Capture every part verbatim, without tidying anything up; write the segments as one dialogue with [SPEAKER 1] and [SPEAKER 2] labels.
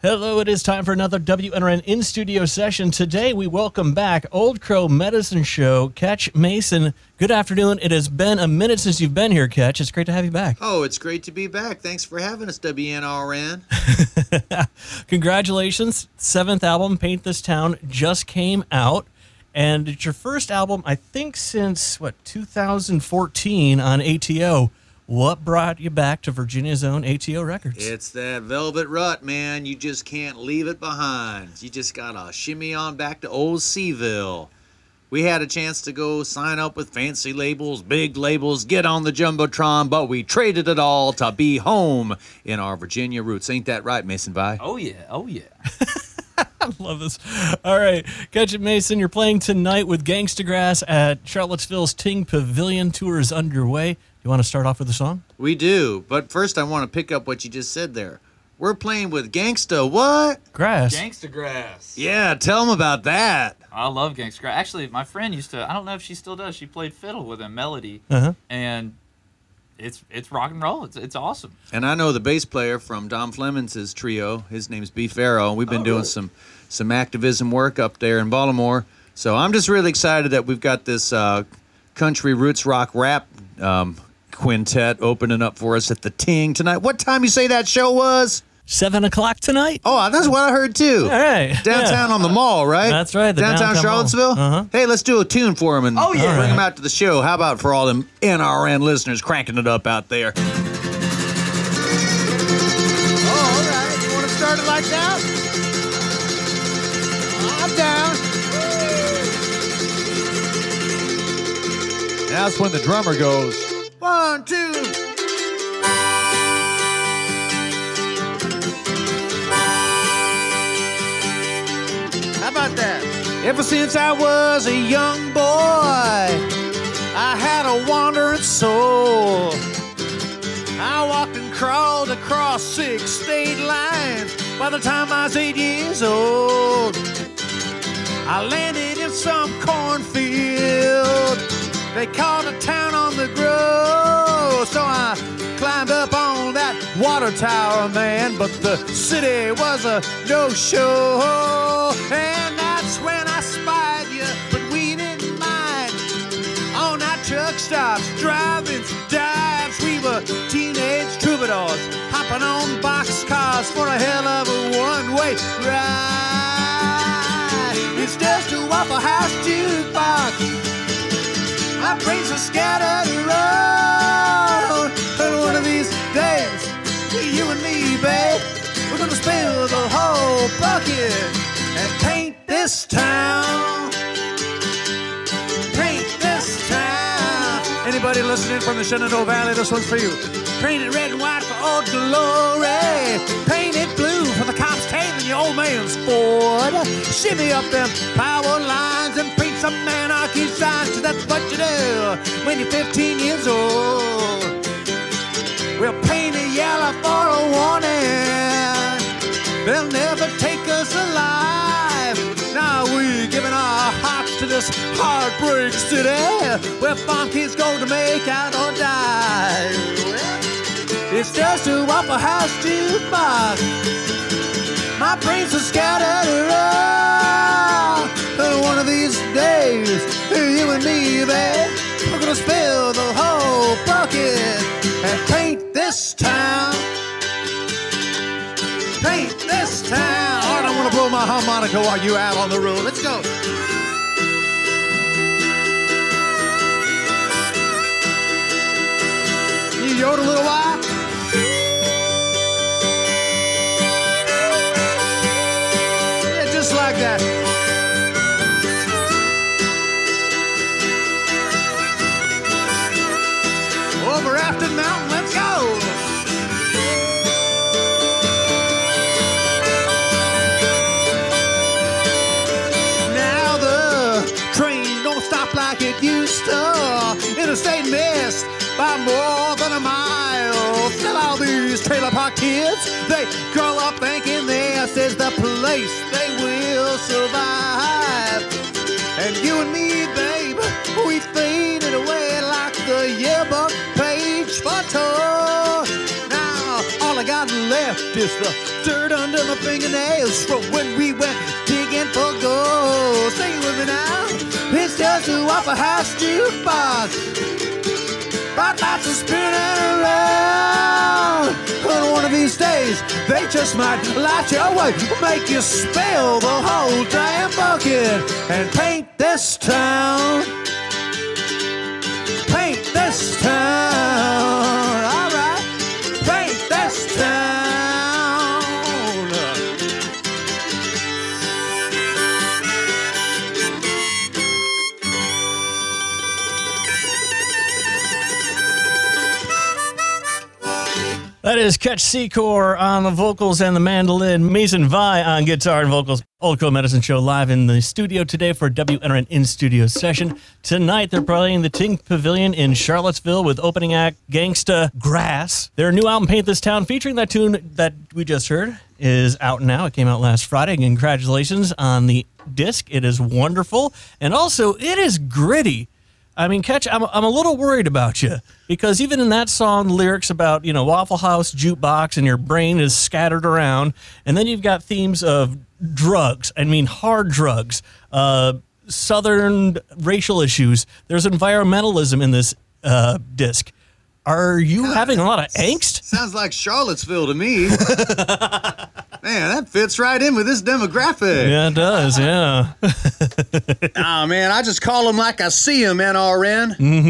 [SPEAKER 1] Hello, it is time for another W N R N in-studio session. Today, we welcome back Old Crow Medicine Show, Ketch Mason. Good afternoon. It has been a minute since you've been here, Ketch. It's great to have you back.
[SPEAKER 2] Oh, it's great to be back. Thanks for having us, W N R N.
[SPEAKER 1] Congratulations. Seventh album, Paint This Town, just came out. And it's your first album, I think, since, what, two thousand fourteen on A T O. What brought you back to Virginia's own A T O Records?
[SPEAKER 2] It's that velvet rut, man. You just can't leave it behind. You just gotta shimmy on back to old Seaville. We had a chance to go sign up with fancy labels, big labels, get on the Jumbotron, but we traded it all to be home in our Virginia roots. Ain't that right, Mason Vi?
[SPEAKER 3] Oh, yeah. Oh, yeah.
[SPEAKER 1] I love this. All right, Ketch Mason, you're playing tonight with Gangsta Grass at Charlottesville's Ting Pavilion. Tour is underway. You want to start off with a song?
[SPEAKER 2] We do, but first I want to pick up what you just said there. We're playing with Gangsta what?
[SPEAKER 1] Grass.
[SPEAKER 3] Gangsta Grass.
[SPEAKER 2] Yeah, tell them about that.
[SPEAKER 3] I love Gangsta Grass. Actually, my friend used to, I don't know if she still does, she played fiddle with him, Melody,
[SPEAKER 1] Uh-huh.
[SPEAKER 3] and it's it's rock and roll. It's it's awesome.
[SPEAKER 2] And I know the bass player from Dom Flemings' trio. His name's B. Farrow. We've been
[SPEAKER 3] Oh,
[SPEAKER 2] doing
[SPEAKER 3] really?
[SPEAKER 2] some, some activism work up there in Baltimore. So I'm just really excited that we've got this uh, country roots rock rap um, quintet opening up for us at the Ting tonight. What time you say that show was?
[SPEAKER 1] Seven o'clock tonight?
[SPEAKER 2] Oh, that's what I heard too.
[SPEAKER 1] All right.
[SPEAKER 2] Downtown
[SPEAKER 1] Yeah.
[SPEAKER 2] on the mall, right?
[SPEAKER 1] That's right, the
[SPEAKER 2] downtown,
[SPEAKER 1] downtown
[SPEAKER 2] Charlottesville.
[SPEAKER 1] mall. Uh-huh.
[SPEAKER 2] Hey, let's do a tune for him and
[SPEAKER 3] Oh, yeah.
[SPEAKER 2] bring him
[SPEAKER 1] All right.
[SPEAKER 2] out to the show. How about for all them N R N listeners cranking it up out there? Oh, all right. You want to start it like that? I'm down. That's when the drummer goes, one, two. How about that? Ever since I was a young boy, I had a wandering soul. I walked and crawled across six state lines by the time I was eight years old. I landed in some cornfield. They called a town on the grove. So I climbed up on that water tower, man. But the city was a no-show. And that's when I spied you, but we didn't mind. On that truck stops, drive-ins, dives. We were teenage troubadours, hopping on boxcars for a hell of a one-way ride. It's just a Waffle House jukebox. My brains are scattered around. And one of these days, you and me, babe, we're gonna spill the whole bucket and paint this town. Paint this town. Anybody listening from the Shenandoah Valley, this one's for you. Paint it red and white for Old Glory. Paint it blue for the cops tailing your old man's Ford. Shimmy up them power lines and paint some anarchy signs, 'cause that's what you do when you're fifteen years old. We'll paint it yellow for a warning. They'll never take us alive. Now we're giving our hearts to this heartbreak city, where farm kids go to make out or die. It's just a Waffle House jukebox. My brains are scattered around. And one of these days, you and me, babe, we're gonna spill the whole bucket and paint this town. Paint this town. All right, I want to blow my harmonica while you out on the road. Let's go. You yodel a little while. Yeah, just like that. Over Afton Mountain, let's go. Now the train don't stop like it used to. Interstate missed by more than a mile. Still all these trailer park kids, they grow up thinking this is the place they will survive. And you and me, babe, we faded away like the yearbook page photo. Now all I got left is the dirt under my fingernails from when we went digging for gold. Sing it with me now. It's just a Waffle House jukebox. Bright lights are spinning around. On one of these days, they just might light your way, make you spill the whole damn bucket and paint this town. Paint this town. All right, paint this town.
[SPEAKER 1] That is Ketch Secor on the vocals and the mandolin, Mason Vi on guitar and vocals. Old Crow Medicine Show live in the studio today for W N R N in-studio session. Tonight, they're playing the Tink Pavilion in Charlottesville with opening act Gangsta Grass. Their new album, Paint This Town, featuring that tune that we just heard, is out now. It came out last Friday. Congratulations on the disc. It is wonderful. And also, it is gritty. I mean, Ketch, I'm, I'm a little worried about you because even in that song, lyrics about, you know, Waffle House, jukebox, and your brain is scattered around. And then you've got themes of drugs. I mean, hard drugs, uh, Southern racial issues. There's environmentalism in this uh, disc. Are you God, having a lot of angst?
[SPEAKER 2] Sounds like Charlottesville to me. Man, that fits right in with this demographic.
[SPEAKER 1] Yeah, it does, yeah.
[SPEAKER 2] Oh, man, I just call them like I see them, N R N.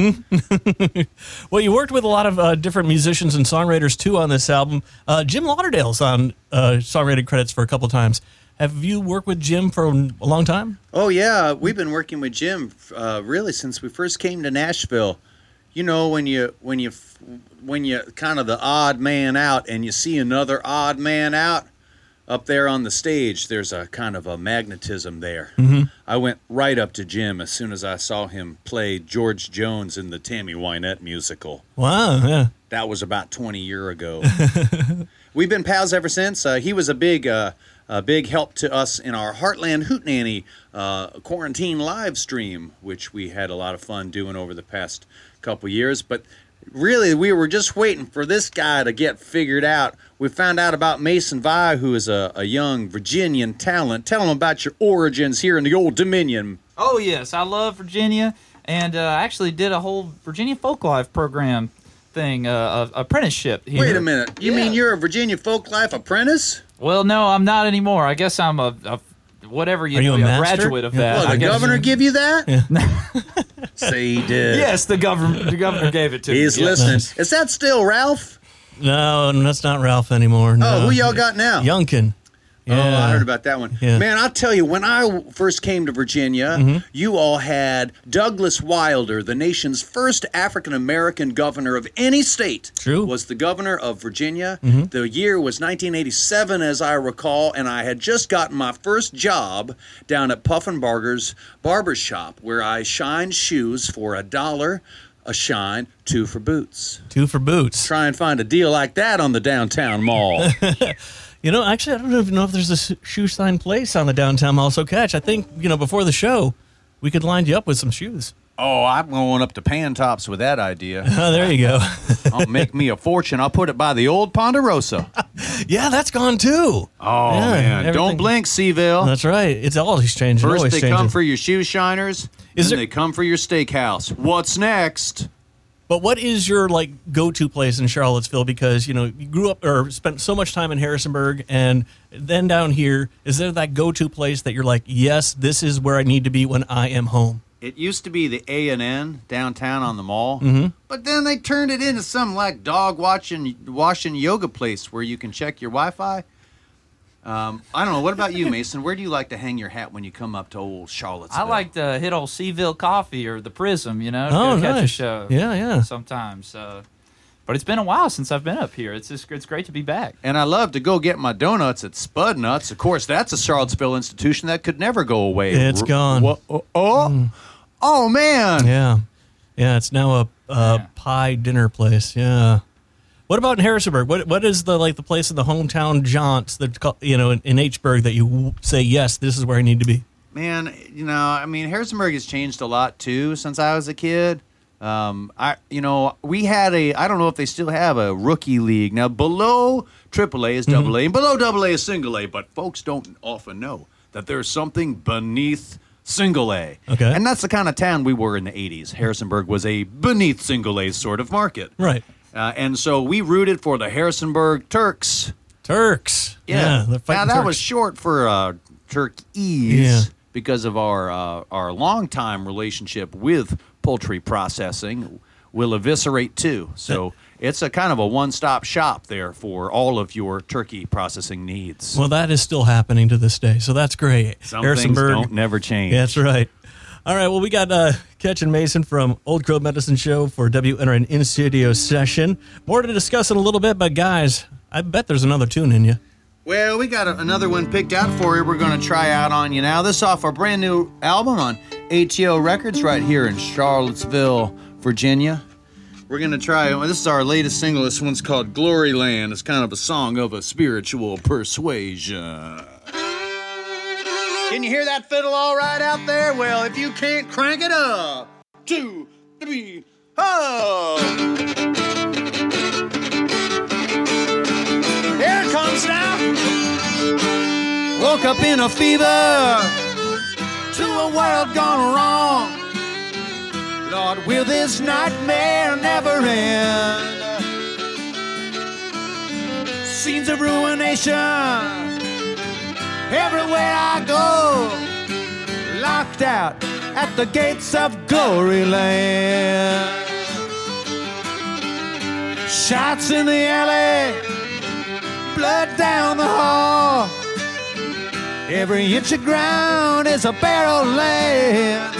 [SPEAKER 1] Mm-hmm. Well, you worked with a lot of uh, different musicians and songwriters, too, on this album. Uh, Jim Lauderdale's on uh, songwriting credits for a couple times. Have you worked with Jim for a long time?
[SPEAKER 4] Oh, yeah. We've been working with Jim uh, really since we first came to Nashville. You know, when you when you when you kind of the odd man out and you see another odd man out up there on the stage, there's a kind of a magnetism there.
[SPEAKER 1] Mm-hmm.
[SPEAKER 4] I went right up to Jim as soon as I saw him play George Jones in the Tammy Wynette musical.
[SPEAKER 1] Wow, yeah.
[SPEAKER 4] That was about twenty years ago. We've been pals ever since. Uh, he was a big uh, a big help to us in our Heartland Hootenanny uh, quarantine live stream, which we had a lot of fun doing over the past couple years. But really, we were just waiting for this guy to get figured out. We found out about Mason Vi, who is a, a young Virginian talent. Tell him about your origins here in the Old Dominion.
[SPEAKER 3] Oh, yes. I love Virginia, and uh, I actually did a whole Virginia Folklife program thing, uh, a apprenticeship here.
[SPEAKER 4] Wait a minute. You
[SPEAKER 3] Yeah.
[SPEAKER 4] mean you're a Virginia Folklife apprentice?
[SPEAKER 3] Well, no, I'm not anymore. I guess I'm a, a whatever you
[SPEAKER 1] Are you
[SPEAKER 3] know,
[SPEAKER 1] a master?
[SPEAKER 3] graduate of
[SPEAKER 1] Yeah.
[SPEAKER 3] that.
[SPEAKER 4] Well,
[SPEAKER 3] I
[SPEAKER 4] the
[SPEAKER 3] guess.
[SPEAKER 4] governor give you that?
[SPEAKER 1] Yeah.
[SPEAKER 4] Say he did.
[SPEAKER 3] Yes, the governor. The governor gave it to
[SPEAKER 4] He's
[SPEAKER 3] me. Yes.
[SPEAKER 4] listening.
[SPEAKER 1] Nice.
[SPEAKER 4] Is that still Ralph?
[SPEAKER 1] No, that's not Ralph anymore. No.
[SPEAKER 4] Oh, who y'all got now?
[SPEAKER 1] Youngkin.
[SPEAKER 4] Oh,
[SPEAKER 1] Yeah.
[SPEAKER 4] I heard about that one.
[SPEAKER 1] Yeah.
[SPEAKER 4] Man, I'll tell you, when I first came to Virginia,
[SPEAKER 1] Mm-hmm.
[SPEAKER 4] you all had Douglas Wilder, the nation's first African-American governor of any state.
[SPEAKER 1] True.
[SPEAKER 4] Was the governor of Virginia.
[SPEAKER 1] Mm-hmm.
[SPEAKER 4] The year was nineteen eighty-seven, as I recall, and I had just gotten my first job down at Puffenbarger's barber shop, where I shined shoes for a dollar a shine, two for boots.
[SPEAKER 1] Two for boots.
[SPEAKER 4] Try and find a deal like that on the downtown mall.
[SPEAKER 1] You know, actually, I don't even know if there's a s- shoe sign place on the downtown mall. So, Catch, I think, you know, before the show, we could line you up with some shoes.
[SPEAKER 2] Oh, I'm going up to Pantops with that idea.
[SPEAKER 1] Oh, there you go.
[SPEAKER 2] I'll make me a fortune. I'll put it by the old Ponderosa.
[SPEAKER 1] Yeah, that's gone too.
[SPEAKER 2] Oh,
[SPEAKER 1] Yeah,
[SPEAKER 2] man.
[SPEAKER 1] everything-
[SPEAKER 2] Don't blink, Seville.
[SPEAKER 1] That's right. It's always changing.
[SPEAKER 2] First
[SPEAKER 1] always
[SPEAKER 2] they
[SPEAKER 1] changing.
[SPEAKER 2] come for your shoe shiners,
[SPEAKER 1] Is
[SPEAKER 2] then
[SPEAKER 1] there-
[SPEAKER 2] they come for your steakhouse. What's next?
[SPEAKER 1] But what is your like go-to place in Charlottesville? Because you know you grew up or spent so much time in Harrisonburg, and then down here. Is there that go-to place that you're like, yes, this is where I need to be when I am home?
[SPEAKER 2] It used to be the A and N downtown on the mall,
[SPEAKER 1] Mm-hmm.
[SPEAKER 2] but then they turned it into some like dog watching, washing yoga place where you can check your Wi-Fi. Um, I don't know. What about you, Mason? Where do you like to hang your hat when you come up to old Charlottesville?
[SPEAKER 3] I like to hit old Seaville Coffee or the Prism, you know, to
[SPEAKER 1] Oh,
[SPEAKER 3] go catch a
[SPEAKER 1] nice.
[SPEAKER 3] show.
[SPEAKER 1] Yeah, yeah.
[SPEAKER 3] Sometimes. Uh, but it's been a while since I've been up here. It's just it's great to be back.
[SPEAKER 2] And I love to go get my donuts at Spud Nuts. Of course, that's a Charlottesville institution that could never go away.
[SPEAKER 1] It's
[SPEAKER 2] R-
[SPEAKER 1] gone.
[SPEAKER 2] wha- oh, oh, oh, man.
[SPEAKER 1] Yeah, yeah. It's now a, a
[SPEAKER 3] Yeah.
[SPEAKER 1] pie dinner place. Yeah. What about in Harrisonburg? What what is the like the place in the hometown jaunts that call- you know in, in H-burg that you w- say yes, this is where I need to be?
[SPEAKER 2] Man, you know, I mean, Harrisonburg has changed a lot, too, since I was a kid.
[SPEAKER 4] Um, I, you know, we had a, I don't know if they still have a rookie league. Now, below triple A is double A, and below double A is single A, but folks don't often know that there's something beneath single A.
[SPEAKER 1] Okay.
[SPEAKER 4] And that's the kind of town we were in the eighties. Harrisonburg was a beneath single A sort of market.
[SPEAKER 1] Right.
[SPEAKER 4] Uh, and so we rooted for the Harrisonburg Turks.
[SPEAKER 1] Turks. Yeah. they're
[SPEAKER 4] now,
[SPEAKER 1] fighting
[SPEAKER 4] that
[SPEAKER 1] Turks.
[SPEAKER 4] was short for uh, Turkeys
[SPEAKER 1] Yeah.
[SPEAKER 4] because of our, uh, our longtime relationship with poultry processing. Will eviscerate too. So it's a kind of a one-stop shop there for all of your turkey processing needs.
[SPEAKER 1] Well, that is still happening to this day, so that's great.
[SPEAKER 4] Some things don't never change.
[SPEAKER 1] Yeah, that's right. All right, well, we got uh, Ketchen Mason from Old Crow Medicine Show for W N R N in-studio session. More to discuss in a little bit, but guys, I bet there's another tune in you.
[SPEAKER 4] Well, we got a, another one picked out for you. We're going to try out on you now. This is off our brand new album on A T O Records right here in Charlottesville, Virginia. We're going to try, well, this is our latest single. This one's called Glory Land. It's kind of a song of a spiritual persuasion. Can you hear that fiddle all right out there? Well, if you can't, crank it up. Two, three, oh! Here it comes now. Woke up in a fever to a world gone wrong. Lord, will this nightmare never end? Scenes of ruination everywhere I go. Locked out at the gates of Glory Land. Shots in the alley, blood down the hall. Every inch of ground is a barrel land.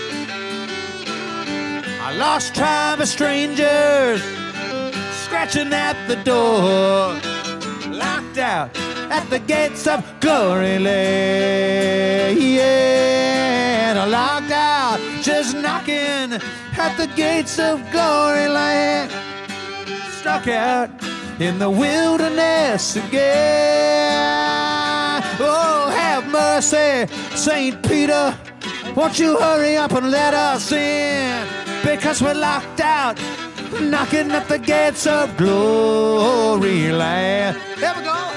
[SPEAKER 4] I lost time of strangers scratching at the door. Locked out at the gates of Glory Land. Yeah, locked out, just knocking at the gates of Glory Land. Stuck out in the wilderness again. Oh, have mercy, Saint Peter. Won't you hurry up and let us in? Because we're locked out, knocking at the gates of Glory Land. Here we go.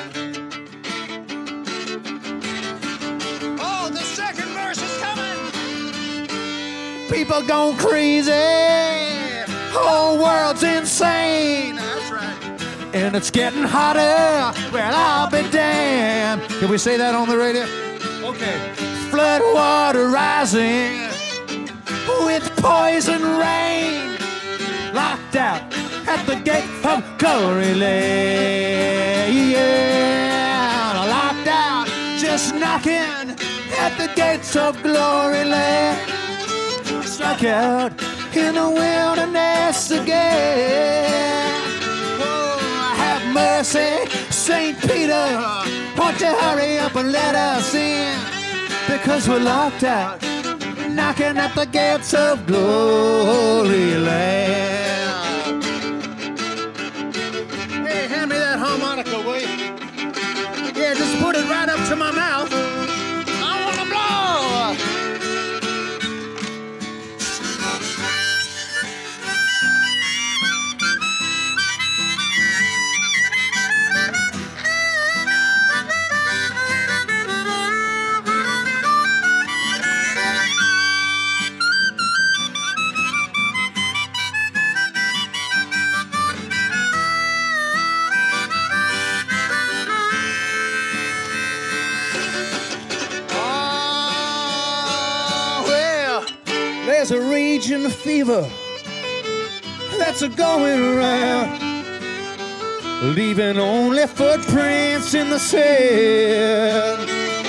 [SPEAKER 4] Oh, the second verse is coming. People going crazy. Whole world's insane. That's right. And it's getting hotter. Well, I'll be damned. Can we say that on the radio? Okay. Flood water rising with poison rain. Locked out at the gate of Glory Land. Yeah, locked out, just knocking at the gates of Glory Land. Stuck out in the wilderness again. Oh, have mercy, Saint Peter. Won't you hurry up and let us in? Because we're locked out, knocking at the gates of Glory Land. Hey, hand me that harmonica, will you? Yeah, just put it right up to my mouth. I want to blow. There's a raging fever that's a going around, leaving only footprints in the sand.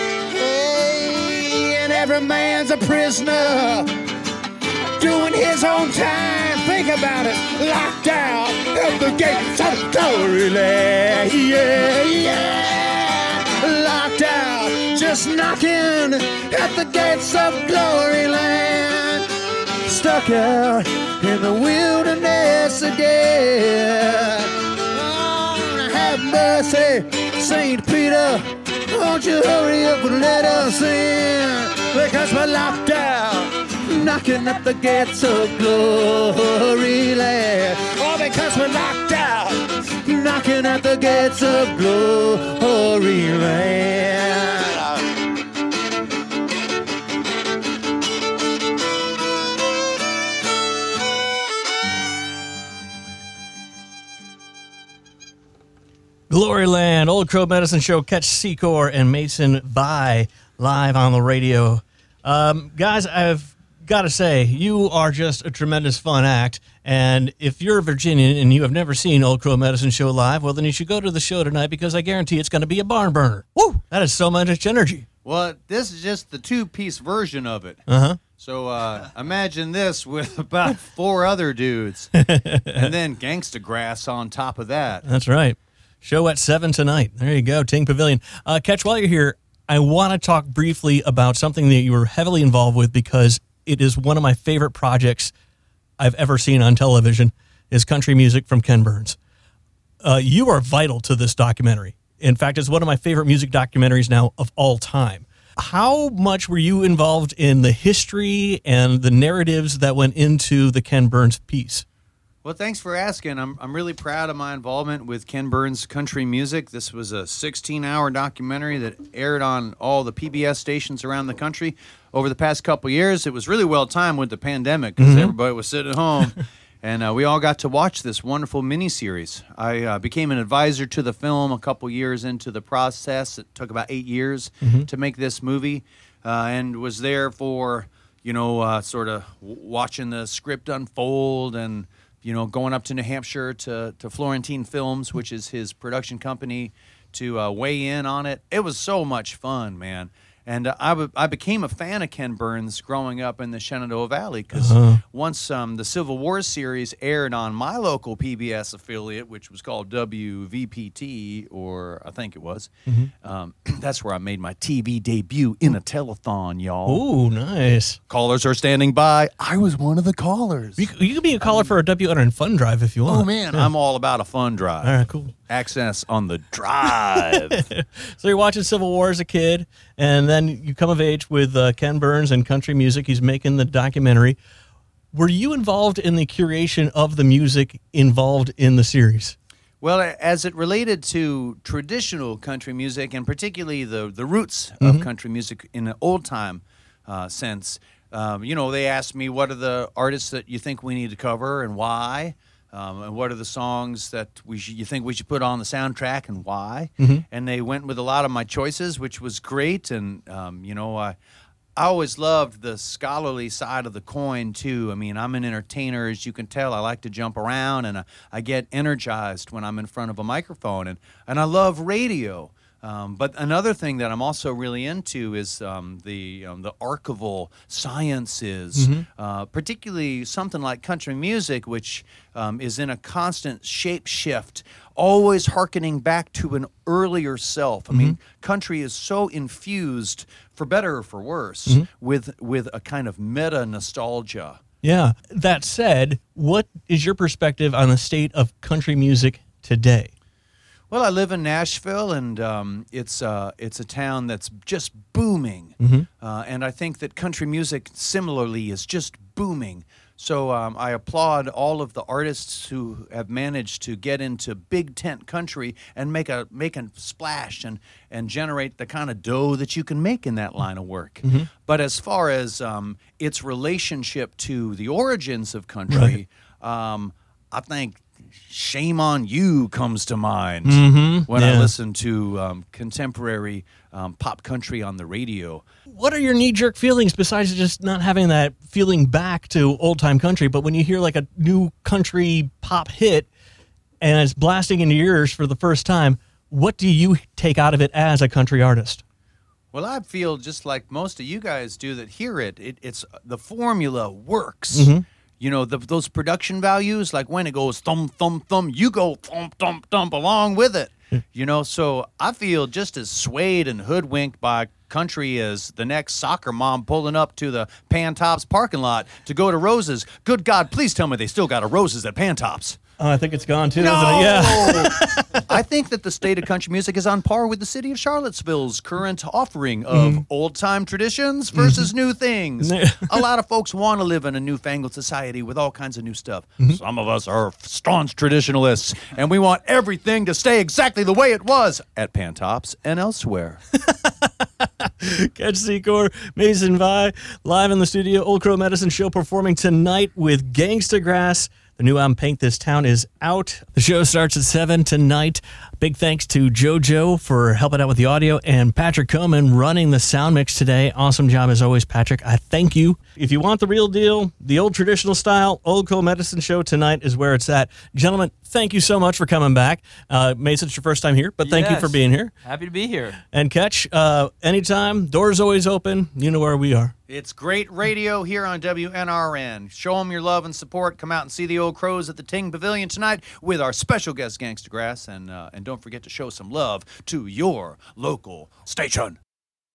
[SPEAKER 4] Hey, and every man's a prisoner doing his own time. Think about it, locked out at the gates of Glory Land. Yeah, yeah, locked out, just knocking at the gates of Glory Land. Stuck out in the wilderness again. Oh, have mercy, Saint Peter. Won't you hurry up and let us in? Because we're locked out,
[SPEAKER 2] knocking at the gates of glory land. All because we're locked out, knocking at the gates of glory land.
[SPEAKER 1] Gloryland, Old Crow Medicine Show, Catch Secor and Mason Vi live on the radio. Um, guys, I've got to say, you are just a tremendous fun act. And if you're a Virginian and you have never seen Old Crow Medicine Show live, well, then you should go to the show tonight because I guarantee it's going to be a barn burner. Woo! That is so much energy.
[SPEAKER 5] Well, this is just the two-piece version of it.
[SPEAKER 1] Uh-huh.
[SPEAKER 5] So uh, imagine this with about four other dudes, and then Gangsta Grass on top of that.
[SPEAKER 1] That's right. Show at seven tonight. There you go, Ting Pavilion. Uh, Catch, while you're here, I want to talk briefly about something that you were heavily involved with because it is one of my favorite projects I've ever seen on television is Country Music from Ken Burns. Uh, you are vital to this documentary. In fact, it's one of my favorite music documentaries now of all time. How much were you involved in the history and the narratives that went into the Ken Burns piece?
[SPEAKER 5] Well, thanks for asking. I'm I'm really proud of my involvement with Ken Burns Country Music. This was a sixteen-hour documentary that aired on all the P B S stations around the country over the past couple of years. It was really well timed with the pandemic because mm-hmm. everybody was sitting at home, and uh, we all got to watch this wonderful miniseries. I uh, became an advisor to the film a couple years into the process. It took about eight years mm-hmm. to make this movie, uh, and was there for you know uh, sort of w- watching the script unfold and. You know, going up to New Hampshire to, to Florentine Films, which is his production company, to uh, weigh in on it. It was so much fun, man. And uh, I, w- I became a fan of Ken Burns growing up in the Shenandoah Valley because uh-huh. once um, the Civil War series aired on my local P B S affiliate, which was called W V P T, or I think it was, mm-hmm. um, that's where I made my T V debut in a telethon, y'all.
[SPEAKER 1] Ooh, nice.
[SPEAKER 5] Callers are standing by. I was one of the callers.
[SPEAKER 1] You, you could be a caller um, for a W N R Fun Drive if you want.
[SPEAKER 5] Oh, man, yeah. I'm all about a fun drive.
[SPEAKER 1] All right, cool.
[SPEAKER 5] Access on the drive.
[SPEAKER 1] So you're watching Civil War as a kid, and then you come of age with uh, Ken Burns and country music. He's making the documentary. Were you involved in the curation of the music involved in the series?
[SPEAKER 5] Well, as it related to traditional country music, and particularly the, the roots
[SPEAKER 1] mm-hmm.
[SPEAKER 5] of country music in an old-time uh, sense, um, you know, they asked me, what are the artists that you think we need to cover and why? Um, and what are the songs that we should, you think we should put on the soundtrack and why? Mm-hmm. And they went with a lot of my choices, which was great. And, um, you know, I, I always loved the scholarly side of the coin, too. I mean, I'm an entertainer, as you can tell. I like to jump around, and I, I get energized when I'm in front of a microphone. And, and I love radio. Um, but another thing that I'm also really into is um, the um, the archival sciences, mm-hmm. uh, particularly something like country music, which um, is in a constant shape shift, always hearkening back to an earlier self. I mm-hmm. mean, country is so infused, for better or for worse, mm-hmm. with with a kind of meta nostalgia.
[SPEAKER 1] Yeah. That said, what is your perspective on the state of country music today?
[SPEAKER 5] Well, I live in Nashville, and um, it's uh, it's a town that's just booming.
[SPEAKER 1] Mm-hmm.
[SPEAKER 5] Uh, and I think that country music similarly is just booming. So um, I applaud all of the artists who have managed to get into big tent country and make a make a splash and and generate the kind of dough that you can make in that line of work.
[SPEAKER 1] Mm-hmm.
[SPEAKER 5] But as far as um, its relationship to the origins of country, right. um, I think Shame on You comes to mind
[SPEAKER 1] mm-hmm.
[SPEAKER 5] when
[SPEAKER 1] yeah.
[SPEAKER 5] I listen to um, contemporary um, pop country on the radio.
[SPEAKER 1] What are your knee-jerk feelings besides just not having that feeling back to old-time country? But when you hear like a new country pop hit and it's blasting into your ears for the first time, what do you take out of it as a country artist?
[SPEAKER 5] Well, I feel just like most of you guys do that hear it. it it's the formula works.
[SPEAKER 1] Mm-hmm.
[SPEAKER 5] You know, the, those production values, like when it goes thump, thump, thump, you go thump, thump, thump along with it. You know, so I feel just as swayed and hoodwinked by country as the next soccer mom pulling up to the Pantops parking lot to go to Roses. Good God, please tell me they still got a Roses at Pantops.
[SPEAKER 1] Oh, I think it's gone too,
[SPEAKER 5] No!
[SPEAKER 1] isn't it? Yeah.
[SPEAKER 5] I think that the state of country music is on par with the city of Charlottesville's current offering of
[SPEAKER 1] Mm-hmm.
[SPEAKER 5] old-time traditions versus new things.
[SPEAKER 1] Mm-hmm.
[SPEAKER 5] A lot of folks want to live in a newfangled society with all kinds of new stuff.
[SPEAKER 1] Mm-hmm.
[SPEAKER 5] Some of us are staunch traditionalists, and we want everything to stay exactly the way it was at Pantops and elsewhere.
[SPEAKER 1] Catch Secor, Mason Vi, live in the studio, Old Crow Medicine Show performing tonight with Gangsta Grass. The new album, Paint This Town, is out. The show starts at seven tonight. Big thanks to JoJo for helping out with the audio and Patrick Coman running the sound mix today. Awesome job as always, Patrick. I thank you. If you want the real deal, the old traditional style, Old Crow Medicine Show tonight is where it's at. Gentlemen, thank you so much for coming back. Uh, Mason, it's your first time here, but thank you
[SPEAKER 3] Yes.
[SPEAKER 1] for being here.
[SPEAKER 3] Happy to be here.
[SPEAKER 1] And Catch, uh, anytime, doors always open. You know where we are.
[SPEAKER 5] It's great radio here on W N R N. Show them your love and support. Come out and see the Old Crows at the Ting Pavilion tonight with our special guest, Gangsta Grass. And, uh, and don't forget to show some love to your local station.